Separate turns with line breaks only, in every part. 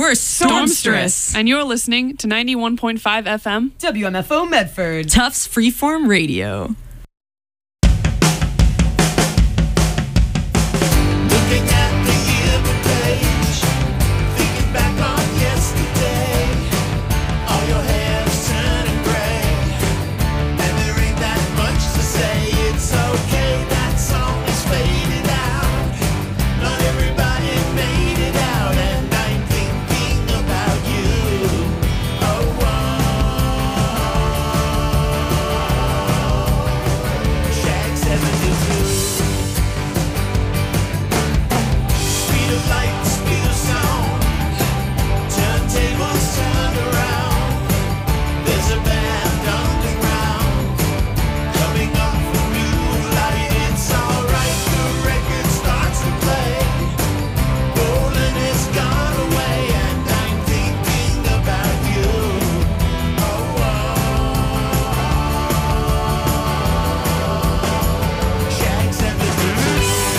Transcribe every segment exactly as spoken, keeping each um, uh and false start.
We're Stormstress.
And you're listening to ninety-one point five F M.
W M F O Medford.
Tufts Freeform Radio.
Looking at the yearbook page, thinking back on yesterday. All your hair's turning gray, and there ain't that much to say. It's okay, that song is faded out. Not everybody made it out, and I'm thinking about you. Oh, oh. Shag seventy-two. Speed of light, speed of sound. Turntables turn around. There's a band underground coming up from new light. It's alright, the record starts to play. Bowling has gone away, and I'm thinking about you. Oh, oh. Shag seventy-two.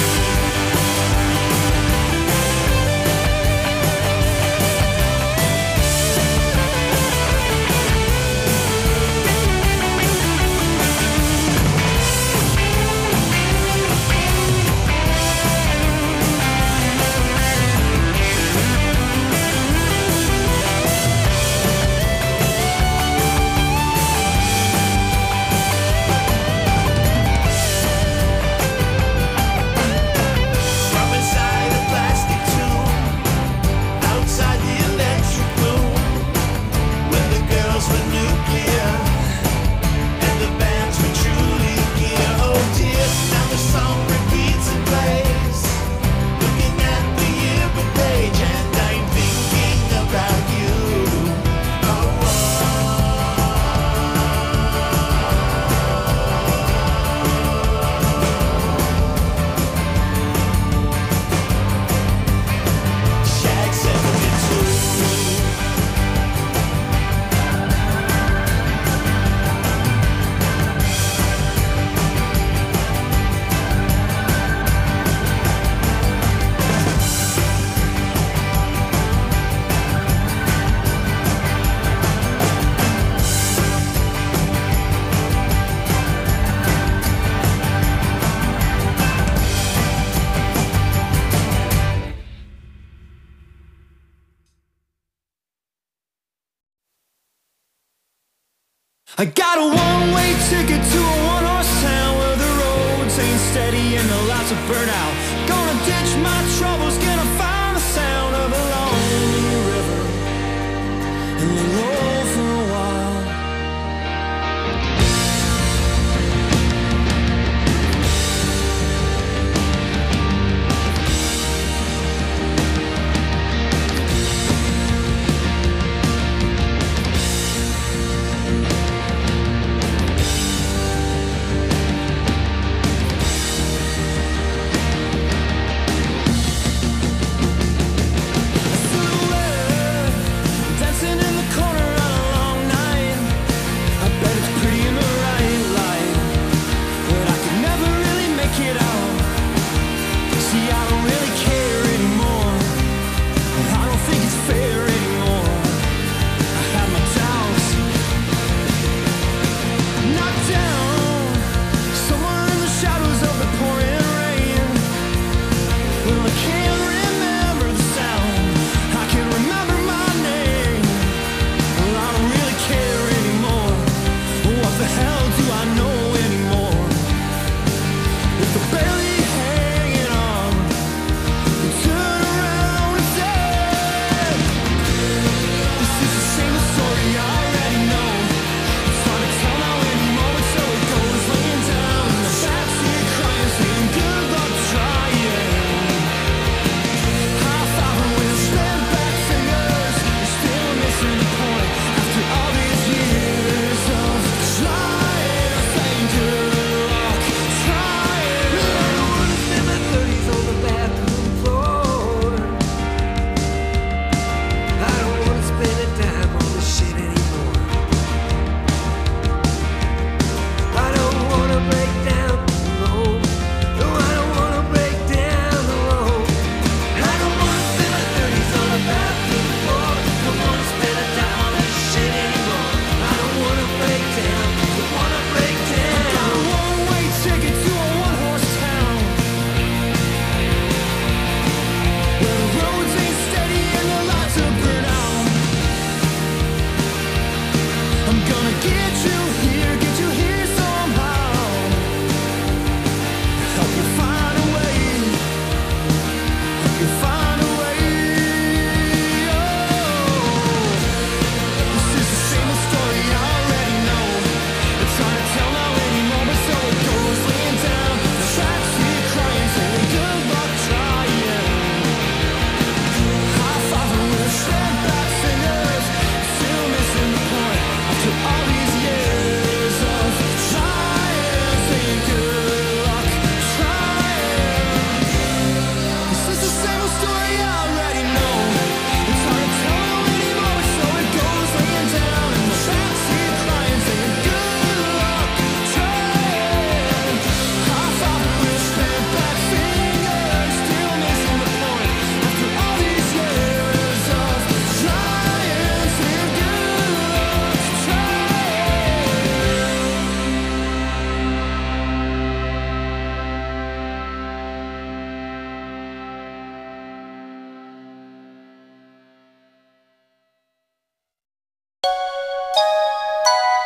From inside a plastic tomb, outside the electric boom, when the girls were nuclear and the bands were truly gear. Oh dear, now the song repeats and plays. Looking at the yearbook page, and I'm thinking about you. Oh, Shag seventy-two. I got a one-way ticket to a one-horse town where the roads ain't steady and the lights are burnt out. Gonna ditch my troubles, gonna find the sound of a lonely river and lay low for a while. Dancing in the cold.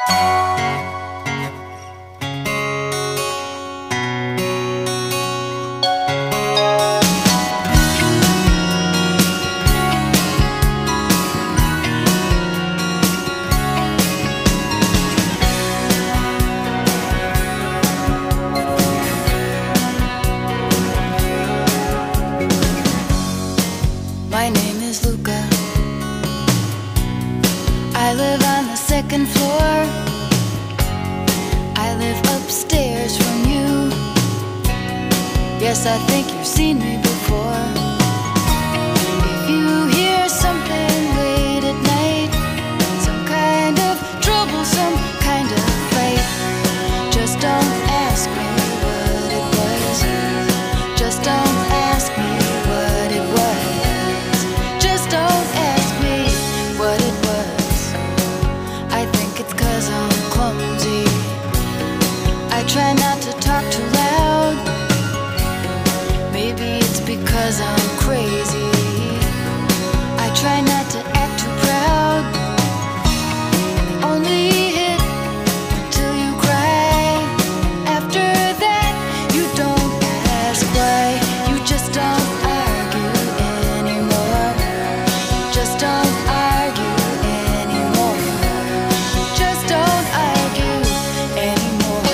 My name is Luca. I live on the second floor. I live upstairs from you. Yes, I think you've seen me before. If you hear something late at night, some kind of trouble, some kind of fight, just don't ask me what it was. Just don't ask me what it was. Just don't ask me what it was. I think it's 'cause I'm clumsy. I try not to talk too loud. Maybe it's because I'm crazy. I try not to act too proud. Only hit till you cry. After that, you don't ask why. You just don't argue anymore. Just don't argue anymore. Just don't argue anymore.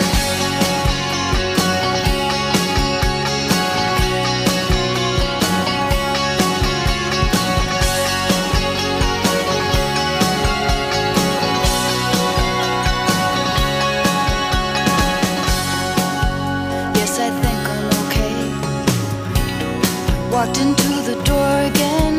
Yes, I think I'm okay. Walked into the door again.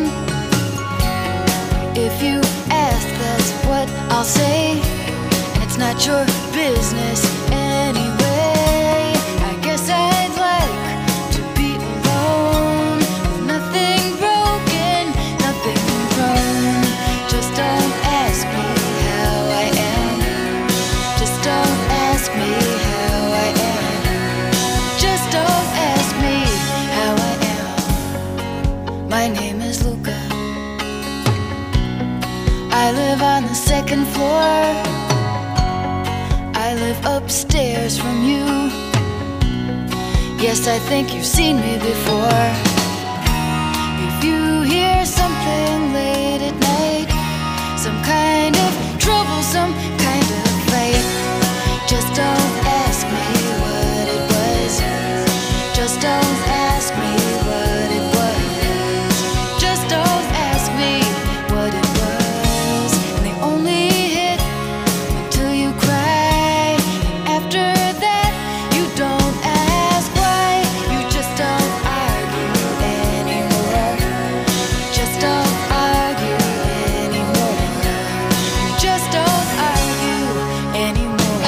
If you ask, that's what I'll say. And it's not your business anyway. I guess I'd like to be alone. With nothing broken, nothing wrong. Just don't ask me how I am. Just don't ask me how I am. Just don't ask me how I am. My name is Luca. I live on the second floor. I live upstairs from you. Yes, I think you've seen me before. If you hear something late at night, some kind of trouble, some kind of fight, just don't ask me what it was. Just don't ask me what it was. Just don't ask me what it was. And they only hit until you cry. After that, you don't ask why. You just don't argue anymore. Just don't argue anymore. You just don't argue anymore.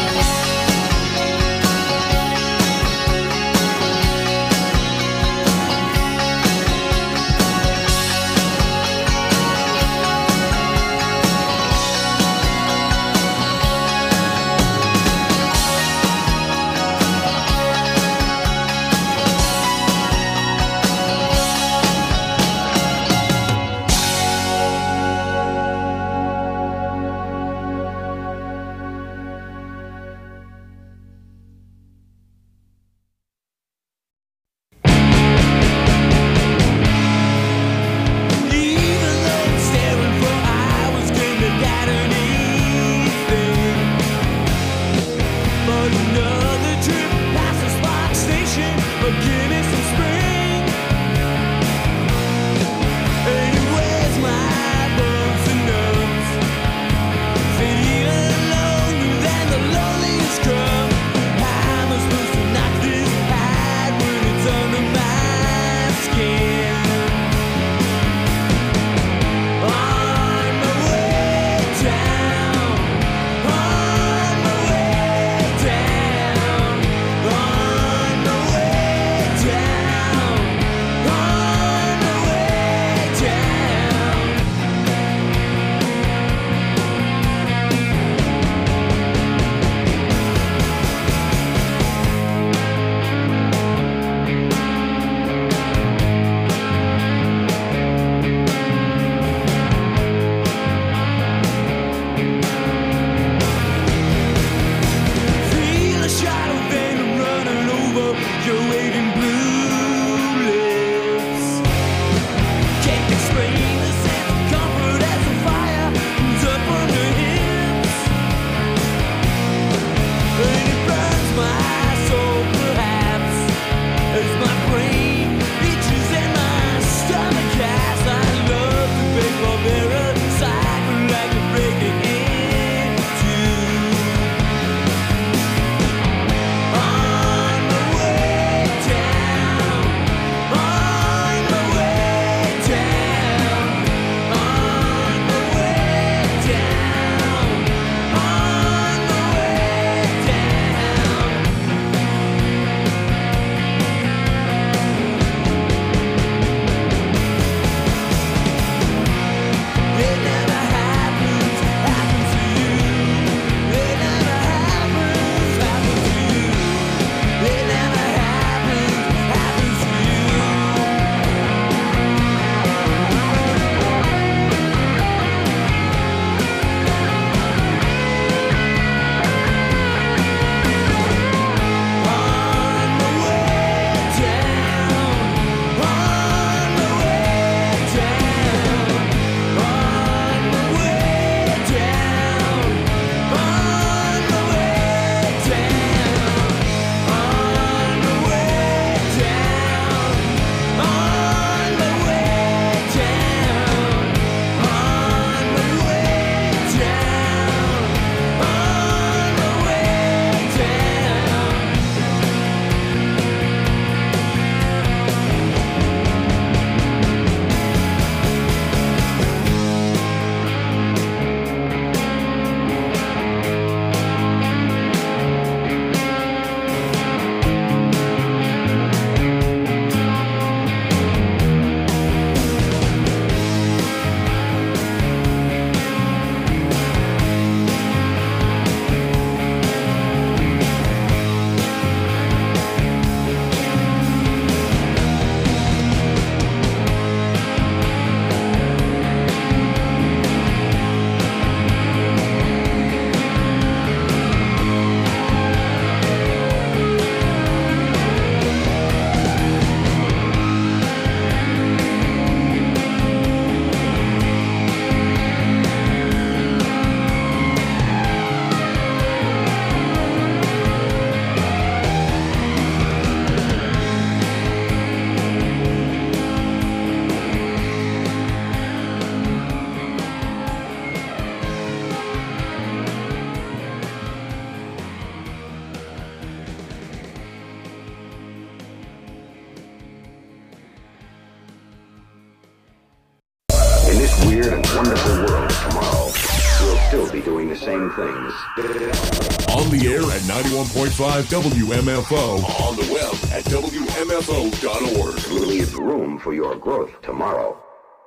wonderful world tomorrow, we'll still be doing the same things.
On the air at ninety-one point five W M F O. On the web at W M F O dot org.
Leave room for your growth tomorrow.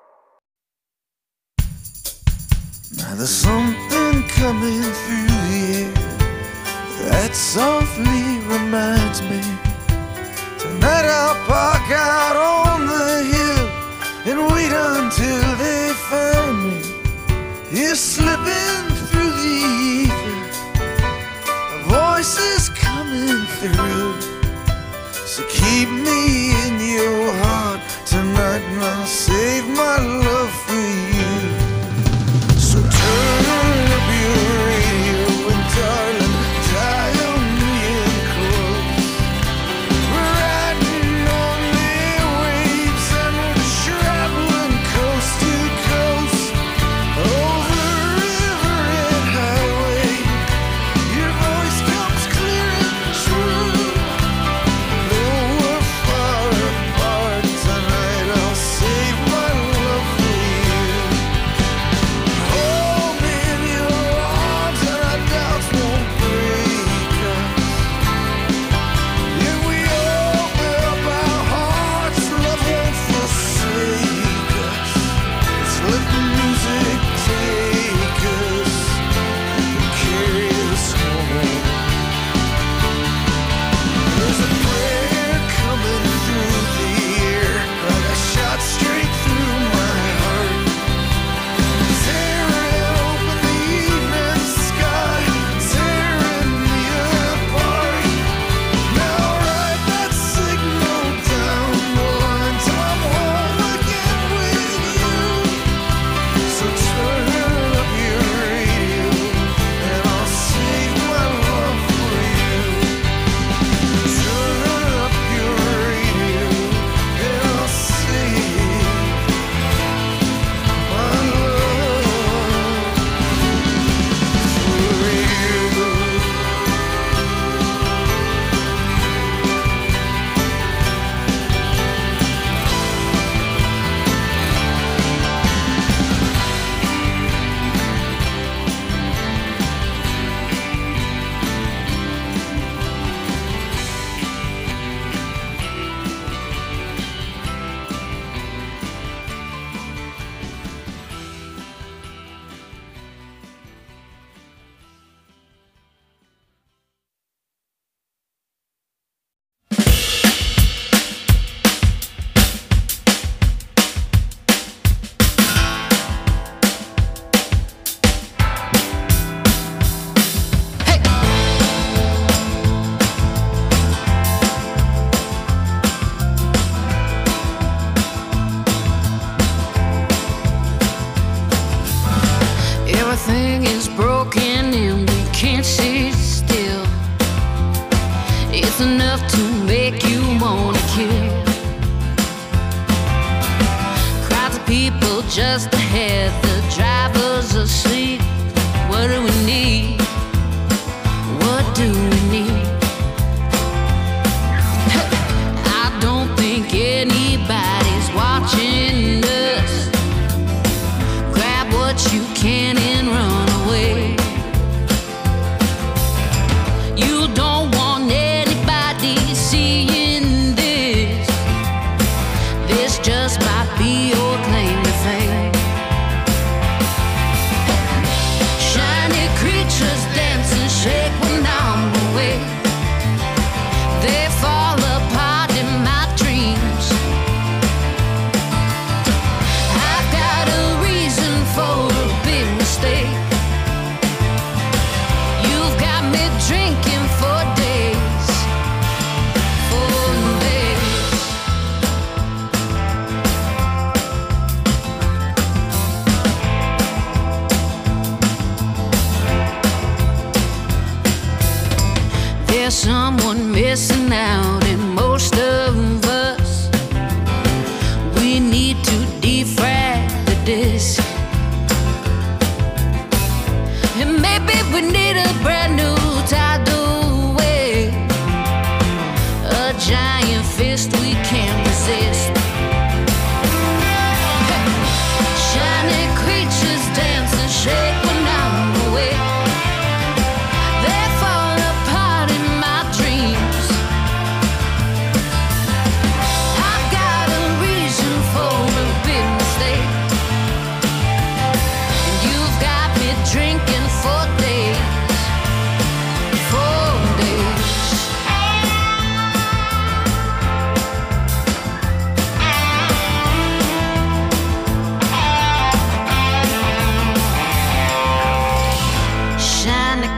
Now there's something coming through the air that softly reminds me. Tonight I'll park out on the hill and wait until they find me. You're slipping through the ether, a voice is coming through. So keep me in your heart tonight and I'll save my love for you. So turn up your radio and darling, dial me in close. We're riding on the waves and we're traveling coast to coast, over river and highway. Your voice comes clear and true. Though we're far apart tonight, I'll save my love for you. Hold me in your arms and our doubts won't break us. If we open up our hearts, love won't forsake us. Let's let the music take us and carry us home. There's a prayer coming through the air, like a shot straight through my heart. Tearing open the evening sky, tearing me apart. Now write that signal down the line till I'm home again with you. So turn up your radio and I'll save my love for you. Turn up your radio and I'll save my love for you. Everything is broken and we can't sit still. It's enough to make you wanna kill. Crowds of people just ahead, the driver's asleep. What do we need? What do we need? I don't think anybody's watching us. Grab what you can and run away. You don't want anybody seeing this. This just might be your claim to fame. Shiny creatures dance and shake when I'm away. They fall apart in my dreams. I've got a reason for a big mistake. You've got me drinking for days, for days. There's someone missing out in most of us. We need to defrag the disc. And maybe we need a brand new tidal wave, a giant fist we can't resist. Shiny creature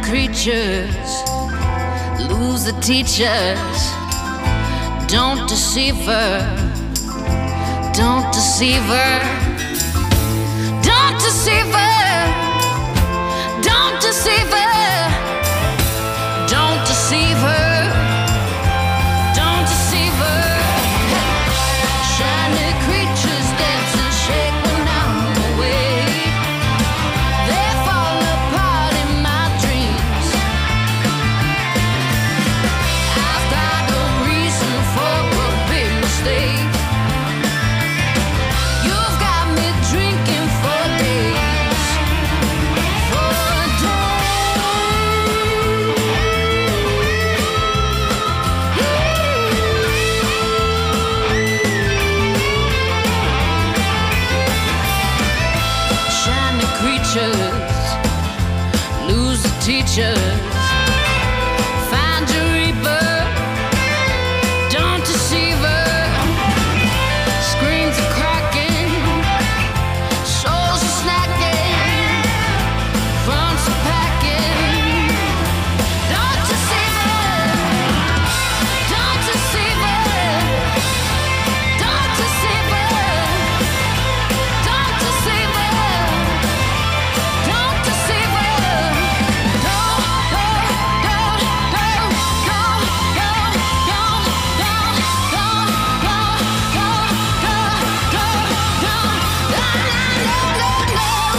creatures lose the teachers. Don't deceive her. Don't deceive her. Don't deceive her. Don't deceive her. Don't deceive her. Don't deceive her. Shiny creatures dance and shake when I'm away. They fall apart in my dreams. I've got a reason for a big mistake. You've got me drinking for days. For shiny creatures lose the teachers. Find your reaper. Don't deceive her. Screens are cracking. Souls are snacking. Fronts are packing. Don't deceive her. Don't deceive her. Don't deceive her. Don't deceive her. Don't deceive her. Don't, don't, don't, don't, don't, don't, don't, don't, don't, don't, don't, don't,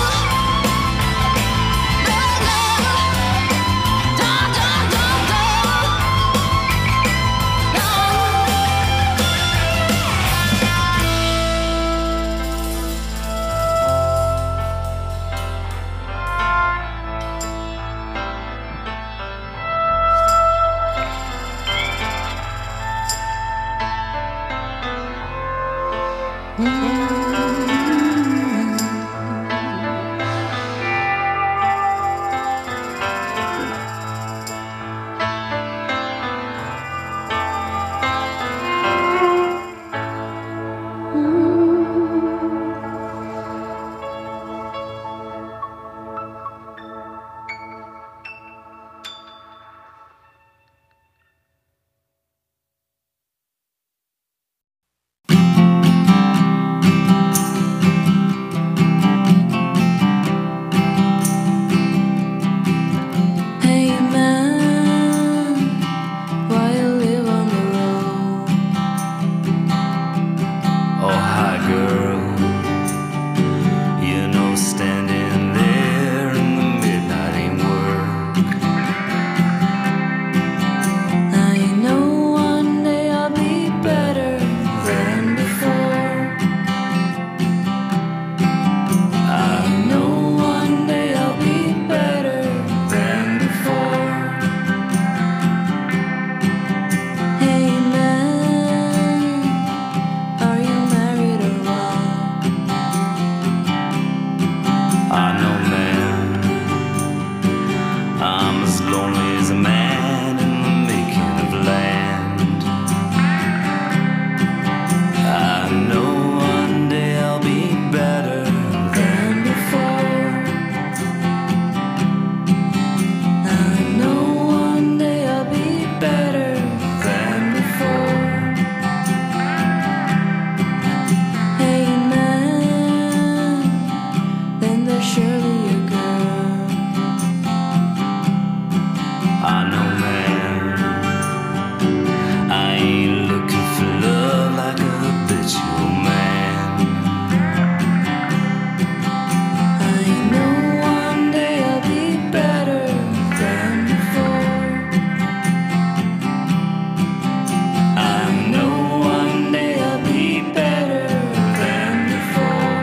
Hey man, why you live on the road?
Oh, hi, girl. You know, standing there in the midnight ain't work.
I know one day I'll be better than before. I know one day I'll be better than before. Hey man, are you married or what?
I know, man. I'm as lonely as a man in the making of land. I know one day I'll be better
Than before. I know one day I'll be better than before. Hey man, then there's surely a girl.
I know, man. I ain't looking for love like a habitual man.
I know one day I'll be better than before.
I know one day I'll be better than before.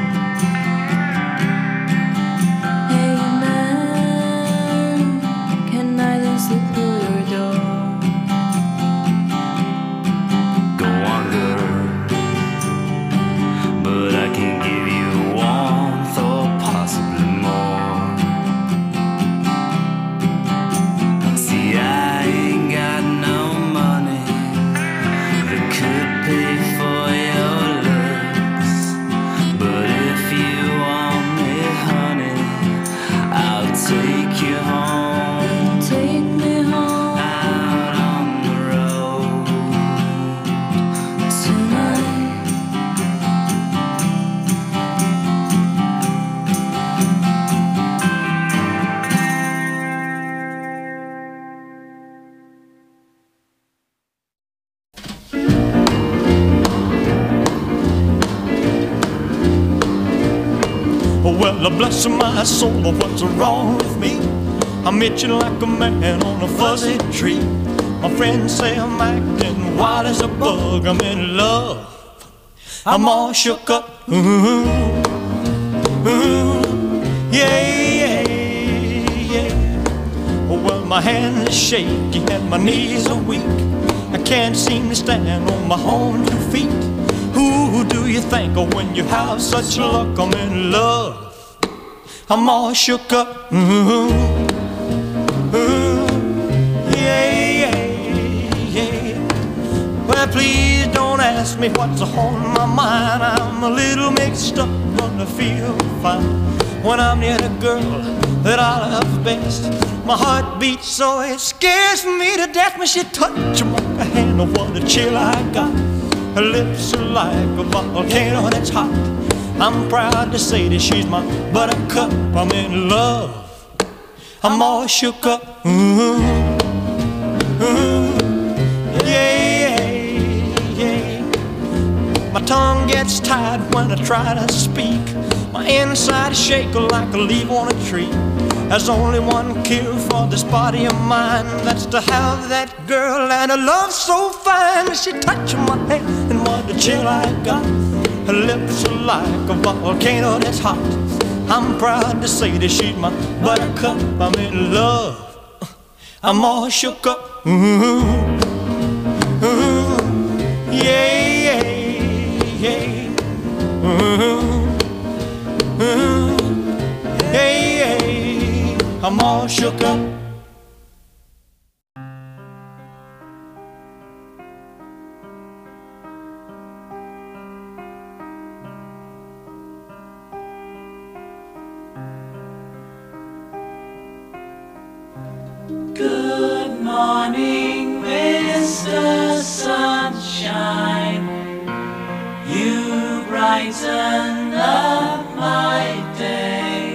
Hey man, can I then slip through your door?
Go on, girl. But I can give you warmth or possibly more. See, I ain't got no money that could pay for your looks. But if you want me, honey, I'll take you home
Lord bless my soul, what's wrong with me? I'm itching like a man on a fuzzy tree. My friends say I'm acting wild as a bug. I'm in love, I'm all shook up. Ooh, ooh, yeah, yeah, yeah. Well, my hands are shaky and my knees are weak. I can't seem to stand on my own two feet. Who do you think of when you have such luck? I'm in love, I'm all shook up. Ooh, ooh, yeah, yeah, yeah. Well, please don't ask me what's on my mind. I'm a little mixed up, but I feel fine when I'm near the girl that I love best. My heart beats so it scares me to death when she touches my hand. Oh, what a chill I got. Her lips are like a volcano that's hot. I'm proud to say that she's my buttercup. I'm in love, I'm all shook up. Ooh, ooh, yeah, yeah. My tongue gets tied when I try to speak. My inside is shaking like a leaf on a tree. There's only one cure for this body of mine. That's to have that girl and a love so fine. She touched my hand and what a chill I got. Her lips are like a volcano that's hot. I'm proud to say that she's my buttercup. I'm in love, I'm all shook up. Ooh, ooh, yeah, yeah, yeah. Ooh, ooh, yeah, yeah. I'm all shook up.
Good morning, Mister Sunshine. You brighten up my day.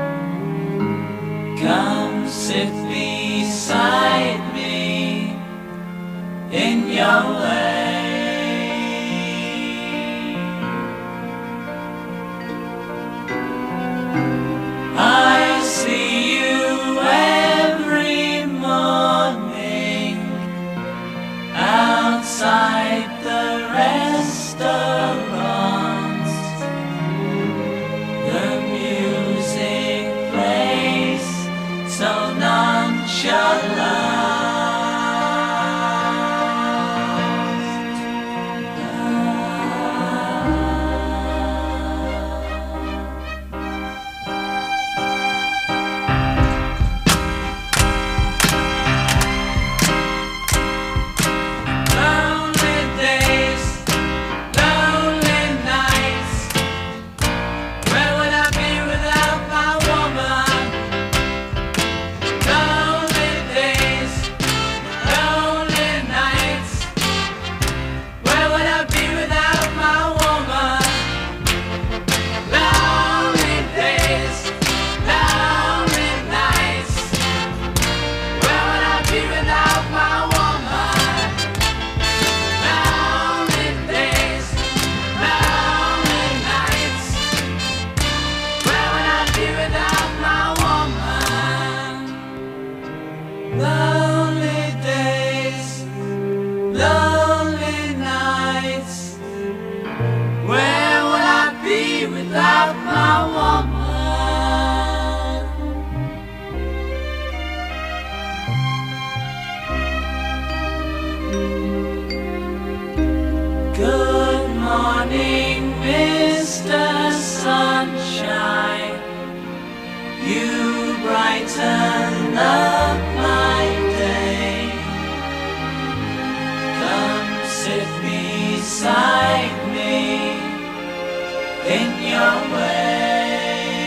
Come sit beside me in your way. I see you every morning outside the restaurants. The music plays so nonchalant. Lonely days, lonely nights. Where would I be without my woman? Lonely days, lonely nights. Where would I be without my woman? Lonely days, lonely nights. Where would I be without my woman? Lonely days, lonely nights. Where would I be without my woman? Lonely days, lonely nights. Where would I be without my woman? Good morning, Mister Sunshine. You brighten up my day. Come sit beside me in your way.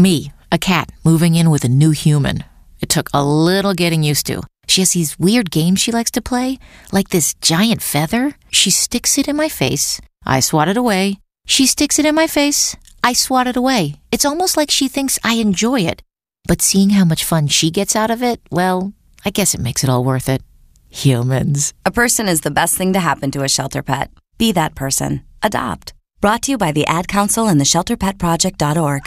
Me, a cat, moving in with a new human. It took a little getting used to. She has these weird games she likes to play, like this giant feather. She sticks it in my face. I swat it away. She sticks it in my face. I swat it away. It's almost like she thinks I enjoy it. But seeing how much fun she gets out of it, well, I guess it makes it all worth it. Humans.
A person is the best thing to happen to a shelter pet. Be that person. Adopt. Brought to you by the Ad Council and the shelter pet project dot org.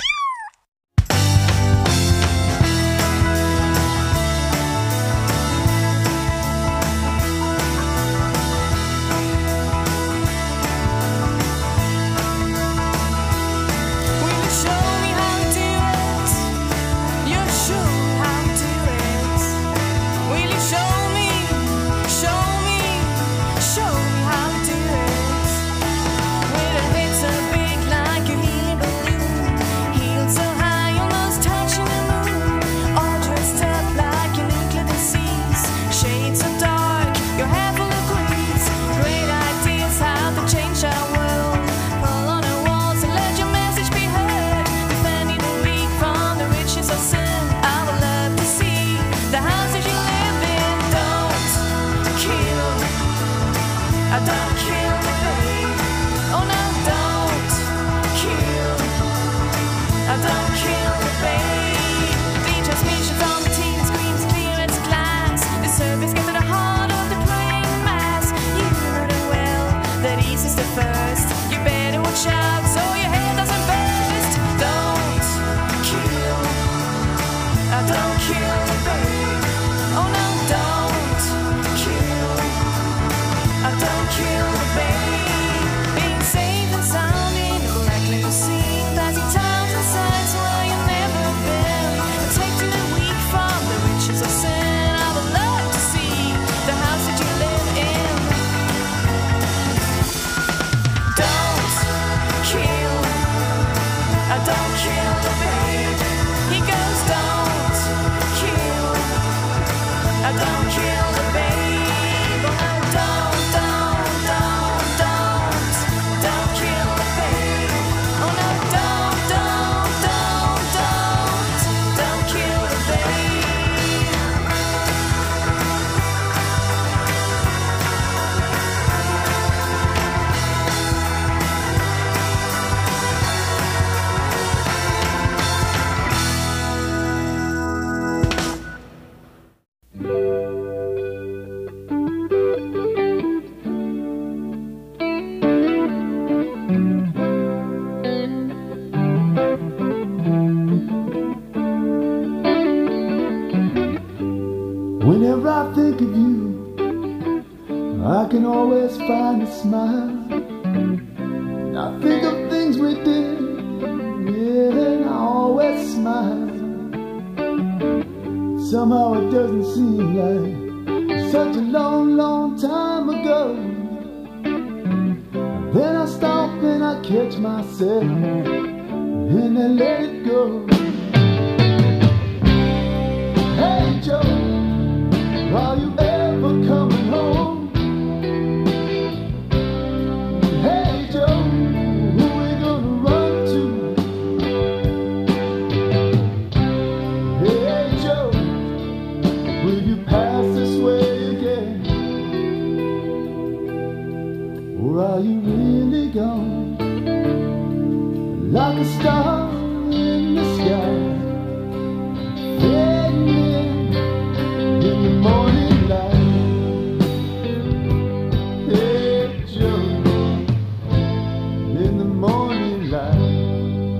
Whenever I think of you, I can always find a smile. I think of things we did, yeah, and I always smile. Somehow it doesn't seem like such a long, long time ago. Then I stop and I catch myself and I let it go. Hey Joe, are you ever coming home? Hey Joe, who we gonna run to? Hey Joe, will you pass this way again? Or are you really gone? Like a star in the sky, fading in in the morning light. Hey Joe, in the morning light.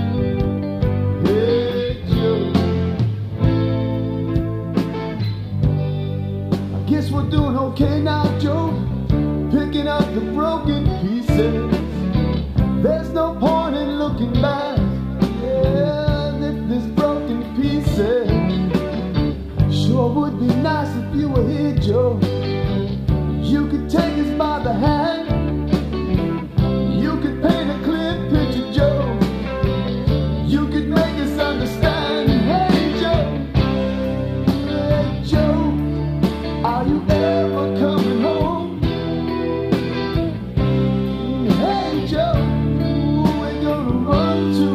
Hey Joe, I guess we're doing okay now, Joe, picking up the broken pieces. There's no point in looking back, yeah, if there's broken pieces. Sure would be nice if you were here, Joe. You could take us by the hand. You could paint a clear picture, Joe. You could make us understand. Hey Joe, hey Joe, are you ever coming home? Hey Joe, who we gonna run to?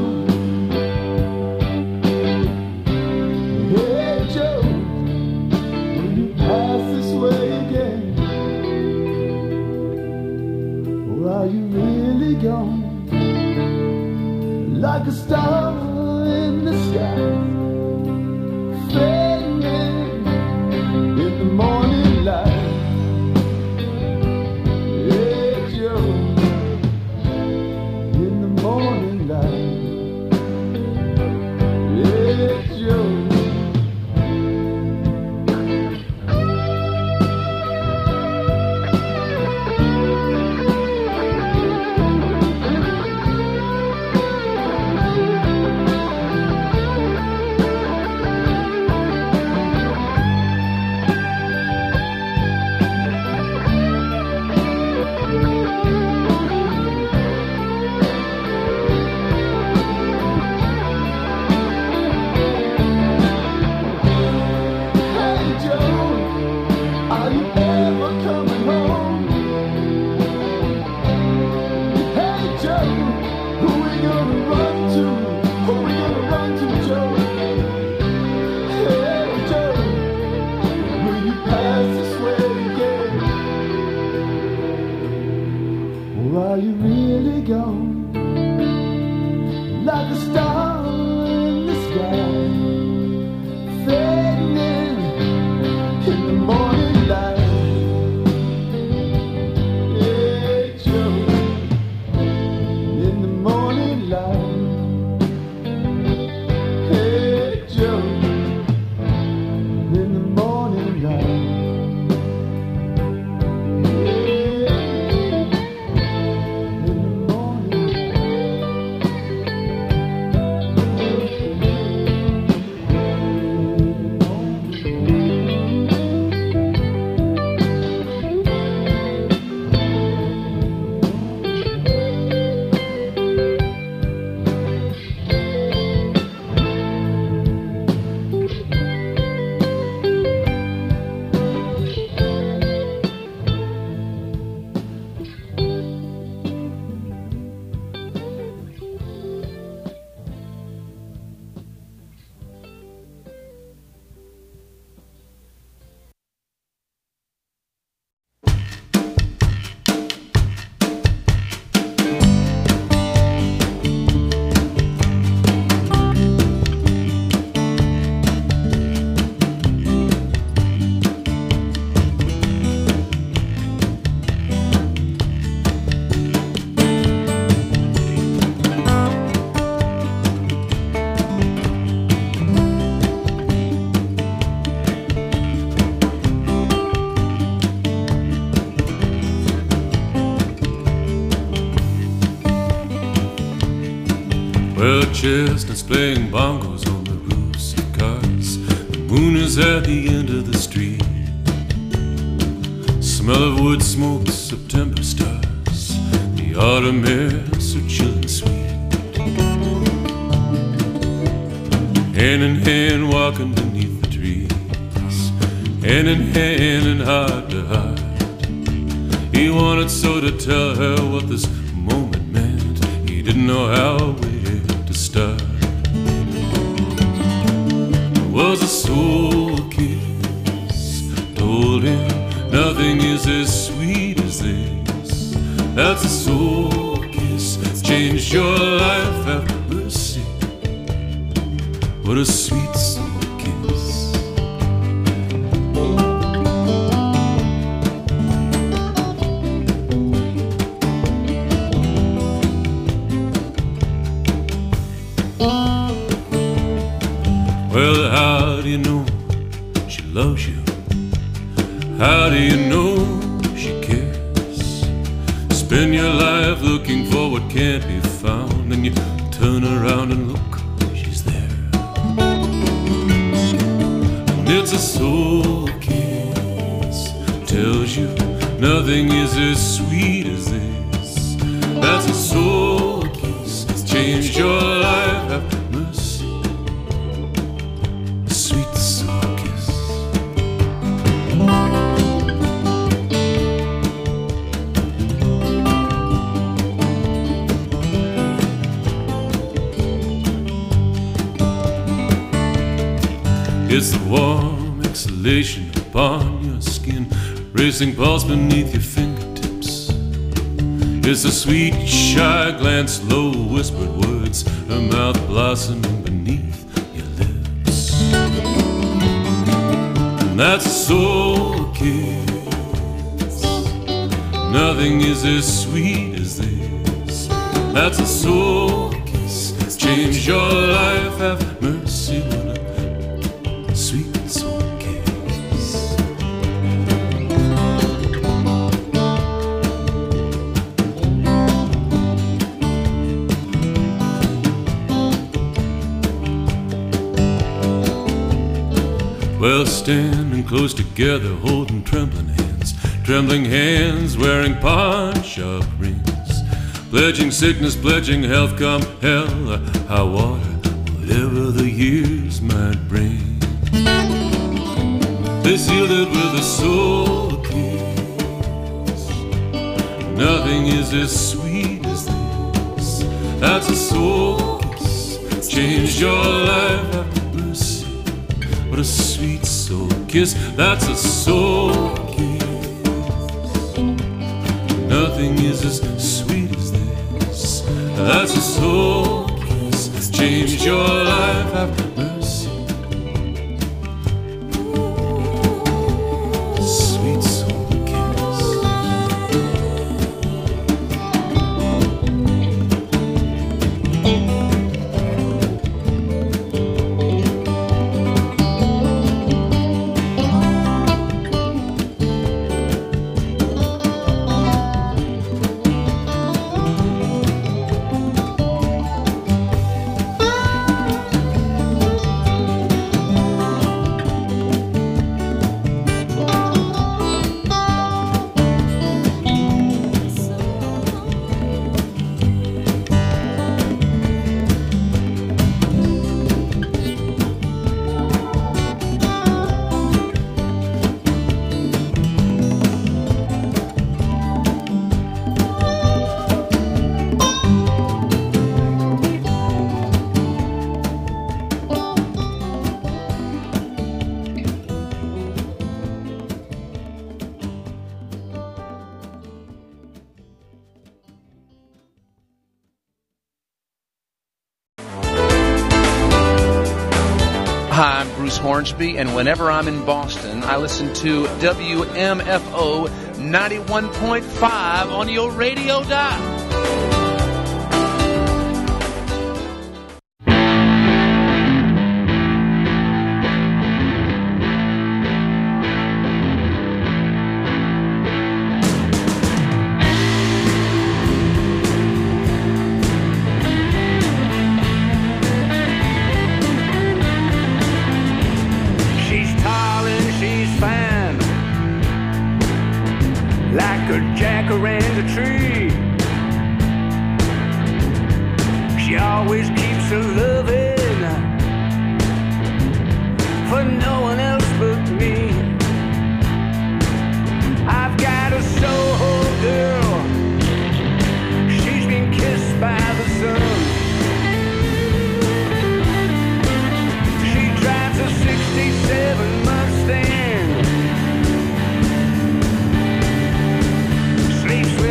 like a star in the sky, fading in the morning light. Yeah, Joe, in the morning light. Yeah, Joe. Are you really gone? Like a star in the sky, fading in, in the morning light. Yeah, Joe, in the morning light. Hey, Joe, in the morning light.
Well, chestnuts playing bongos on the roofs of cars. The moon is at the end of the street. Smell of wood smoke, September stars. The autumn air so chill and sweet. Hand in hand walking beneath the trees, hand in hand and heart to heart. He wanted so to tell her what this moment meant. He didn't know how where to start. It was a soul kiss, told him nothing is as sweet as this. That's a soul kiss, it's changed your life, have mercy. What a sweet soul kiss. Well, how do you know she loves you? How do you know she cares? Spend your life looking for what can't be found, and you turn around and look, she's there. And it's a soul kiss, tells you nothing is as sweet as this. That's a soul kiss, it's changed your life, have mercy. Sweet soul kiss. It's the warm exhalation upon your skin, racing pulse beneath your fingertips. It's a sweet, shy glance, low whispered words, her mouth blossoming beneath your lips. And that's a soul kiss. Nothing is as sweet as this. That's a soul kiss. Change your life, have mercy, what a sweet soul kiss. Well, standing close together, holding trembling hands, trembling hands, wearing pawn-shop rings, pledging sickness, pledging health, come hell or high water, whatever the years might bring. They sealed it with a soul kiss. Nothing is as sweet as this. That's a soul kiss. Changed your life, have mercy. What a sweet soul kiss. That's a soul kiss. Nothing is as sweet as this. That's a soul kiss. Change your life, have mercy. Sweet soul kiss.
Hi, I'm Bruce Hornsby, and whenever I'm in Boston, I listen to W M F O ninety-one point five on your radio dial.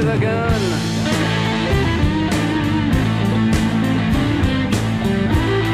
Gun.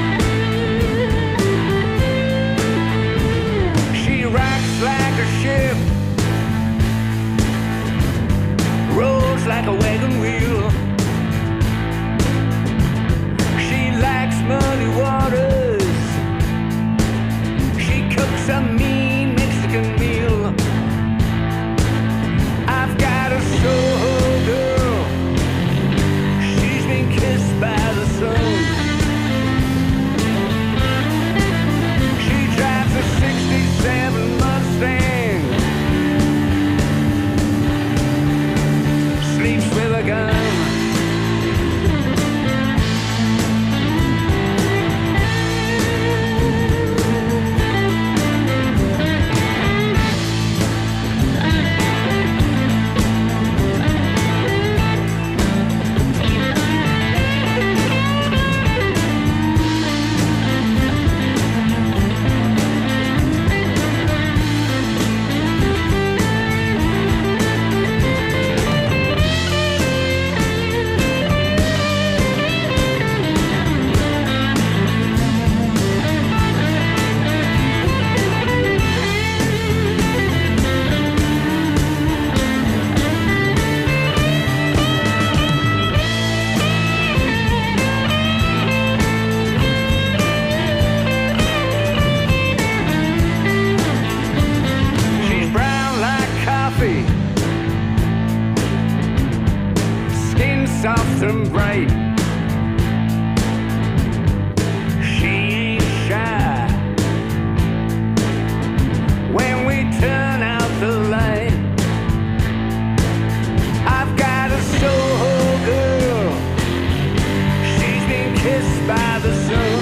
by the sun.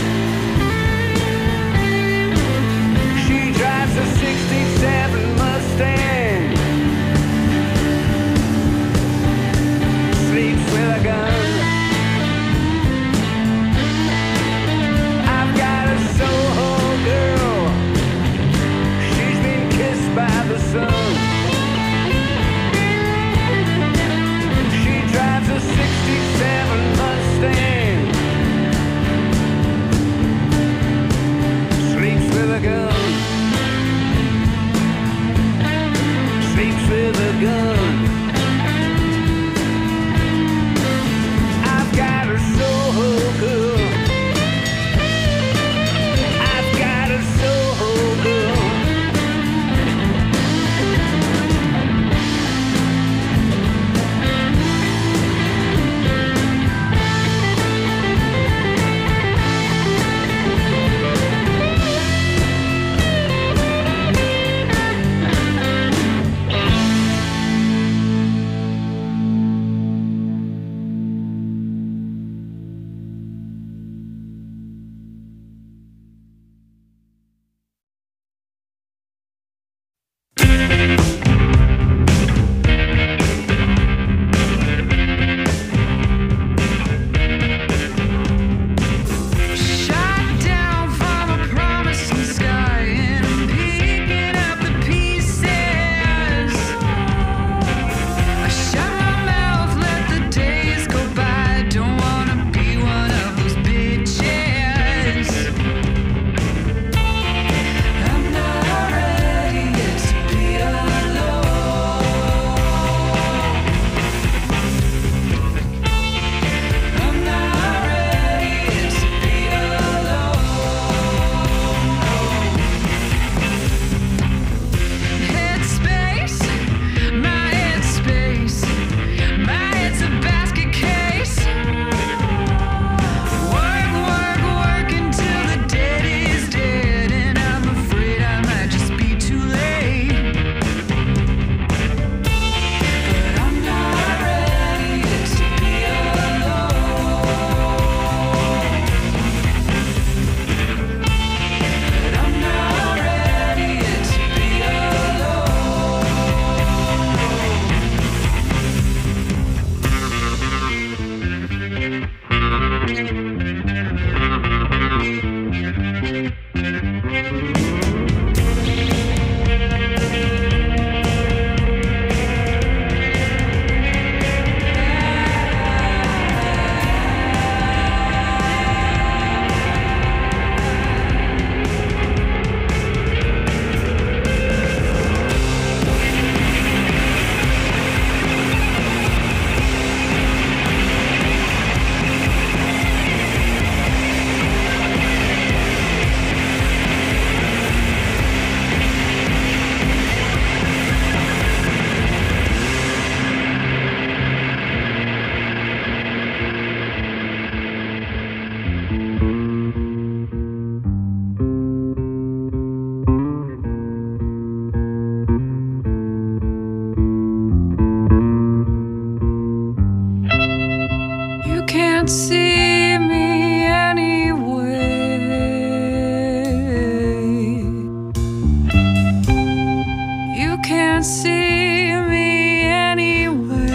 She drives a sixty-seven Mustang, sleeps with a gun. I've got a Soho girl, she's been kissed by the sun. She drives a sixty-seven Mustang, sleeps with a gun. Sleeps with a gun. I've got a Soho girl. I've got a Soho girl.
can't see me anyway. You can't see me anyway.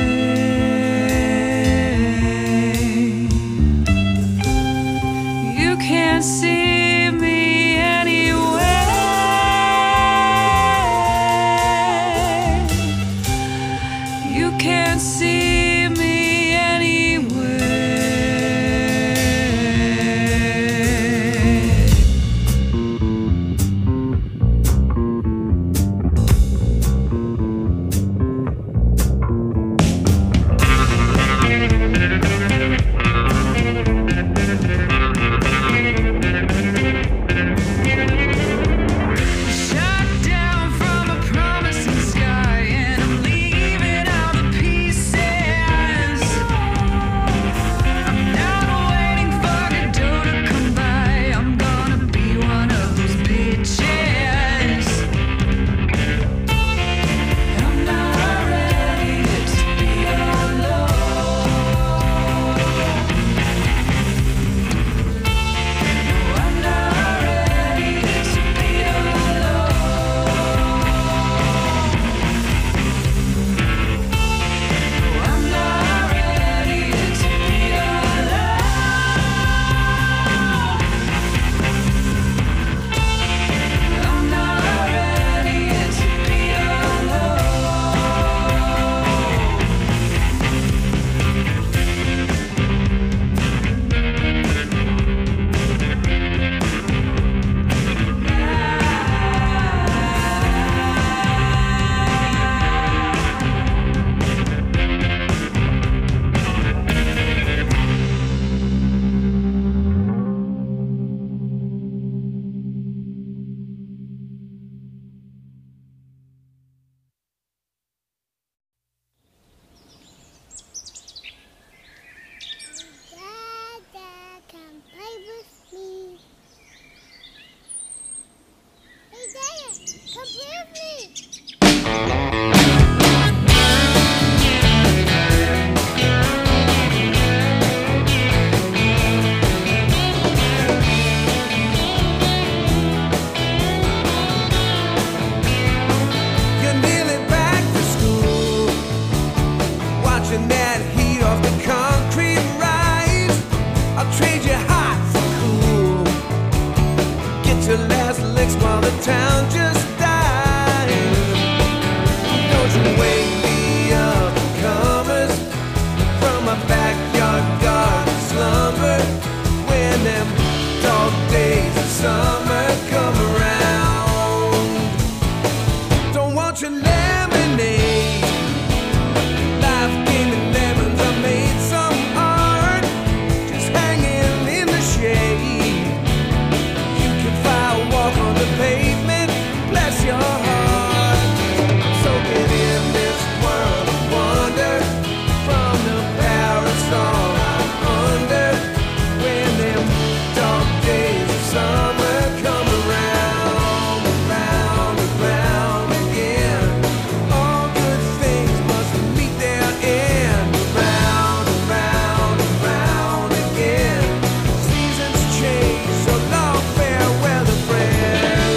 You can't see me anyway. You can't see me anyway.
you hot so cool. Get your last licks while the town just dies. Don't you wake me up, comers, from my backyard garden slumber. When them dog days of summer come around, don't want your lemonade. Life gave me lemons, I made some art, just hanging in the shade. You can fire walk on the pavement, bless your heart. Soaking in this world of wonder, from the parasol I'm under. When them dark days of summer come around, around, around again, all good things must meet their end. Around, around, around again. Seasons change, so long farewell to friends.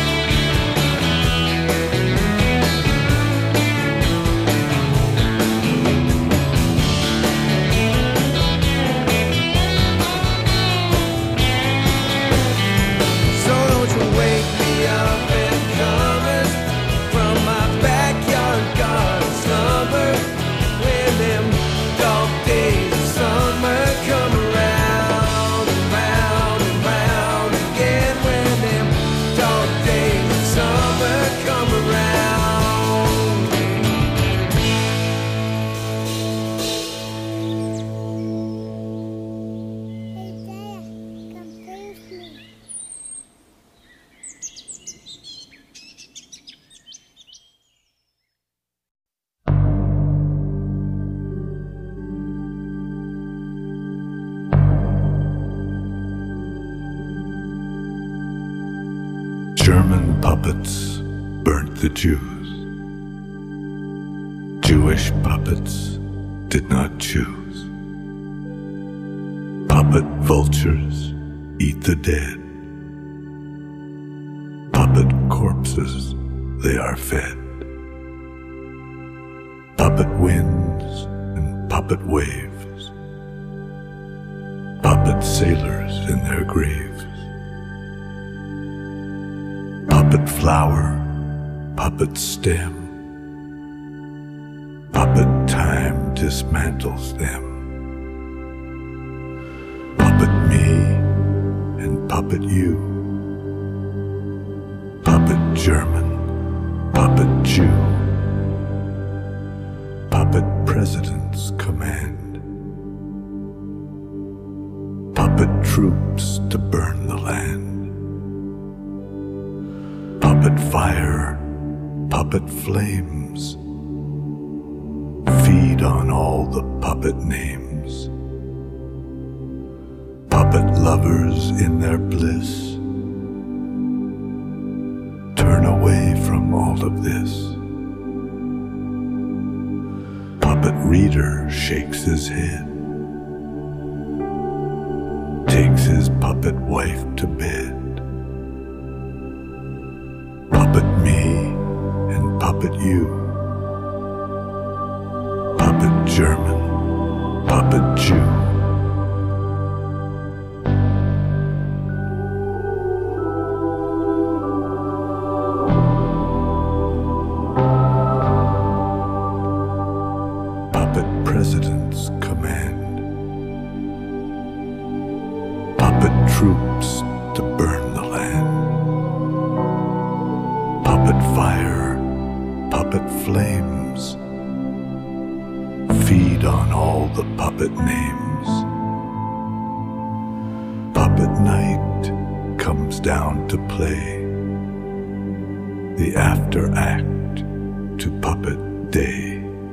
So don't you wake me up and comers, from my backyard garden slumber. When them dog days of summer come around, around, around again. When them dog days of summer come around.
German puppets burnt the Jews. Jewish puppets did not choose. Puppet vultures eat the dead. Puppet corpses they are fed. Puppet winds and puppet waves. Puppet sailors in their graves. Puppet flower, puppet stem. Puppet time dismantles them. Puppet me and puppet you. Puppet German, puppet Jew. Puppet presidents command. Puppet troops to burn the land. Puppet fire, puppet flames, feed on all the puppet names. Puppet lovers in their bliss turn away from all of this. Puppet reader shakes his head, takes his puppet wife to bed. Puppet me and puppet you. Puppet German, puppet Jew. Puppet presidents command. Puppet troops to burn the land. Puppet fire, puppet flames, feed on all the puppet names. Puppet night comes down to play, the after act to puppet day.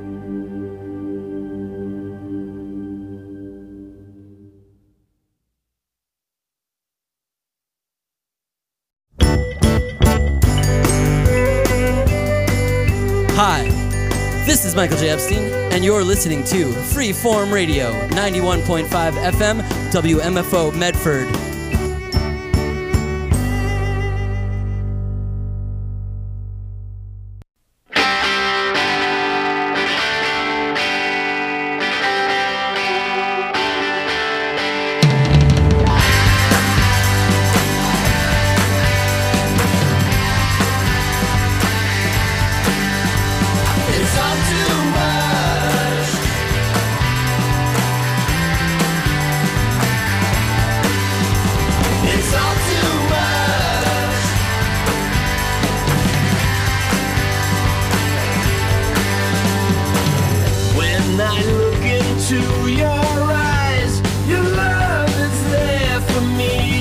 Hi, this is Michael J. Epstein, and you're listening to Freeform Radio, ninety-one point five F M, W M F O Medford.
me.